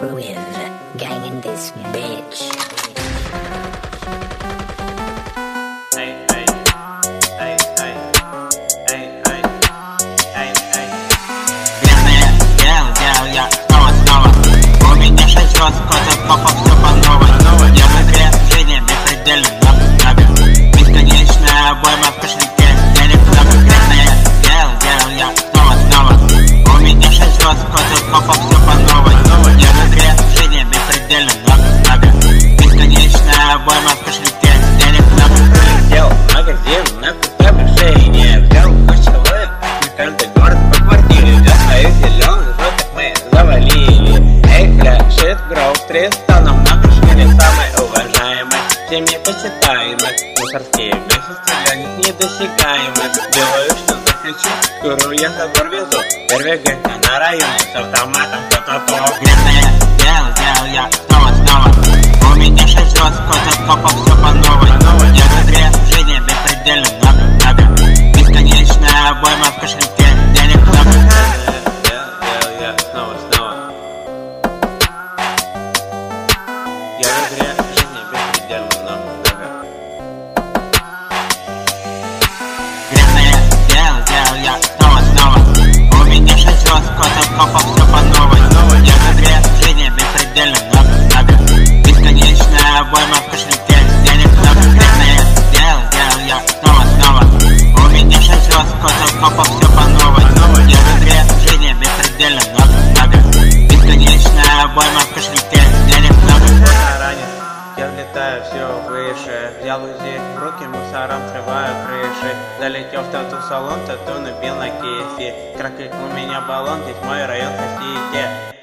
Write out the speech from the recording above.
Ruiv, gang in this bitch. Делал я снова. У меня 6 роз, котят попа, все по новой. Я в игре, жизни беспредельно много. Бесконечная обойма в кошельке, денег много. Делал я снова. У меня 6 роз, котят попа, все по новой. Я в игре, жизни беспредельно много. Бесконечная обойма в кошельке, денег много. Сделал магазин на крутой машине. Взял наш человек на каждый город по квартире. Для своих зеленых желтых мы завалили. Эй, фляшит гроув 300, намного шире. Самый уважаемый, всеми почитаемый. Мусорские месяцы для них недосягаемы. Делаю, что захочу, скоро я забор везу. Первый ГК на районе с автоматом то-то-то. Делал я снова. У меня 6 роз, котят попа, все по новой. Я в игре, жизни беспредельно много. Бесконечная обойма в кошельке, денег много. Делал я снова. Я в игре, жизни беспредельно много. Делал я снова. У меня 6 роз, котят попа, все по новой. Я в игре, жизни беспредельно много. Бесконечная обойма в кошельке, денег много. Делал я снова. У меня 6 роз, котят попа, все по новой. Я в игре, жизни беспредельно много. Бесконечная обойма в кошельке, денег много. Ранен, я влетаю все выше. Взял УЗИ в руки, мусором срываю крыши. Залетел в тату-салон, тату набил на кисти. Кракает у меня баллон, здесь мой район, простите.